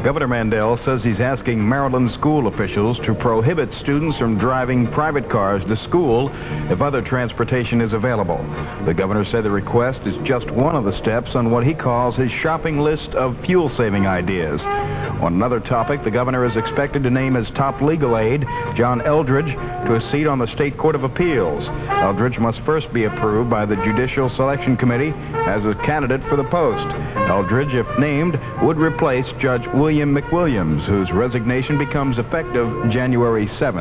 Governor Mandel says he's asking Maryland school officials to prohibit students from driving private cars to school if other transportation is available. The governor said the request is just one of the steps on what he calls his shopping list of fuel-saving ideas. On another topic, the governor is expected to name as top legal aide John Eldridge to a seat on the State Court of Appeals. Eldridge must first be approved by the Judicial Selection Committee as a candidate for the post. Eldridge, if named, would replace Judge William McWilliams, whose resignation becomes effective January 7th.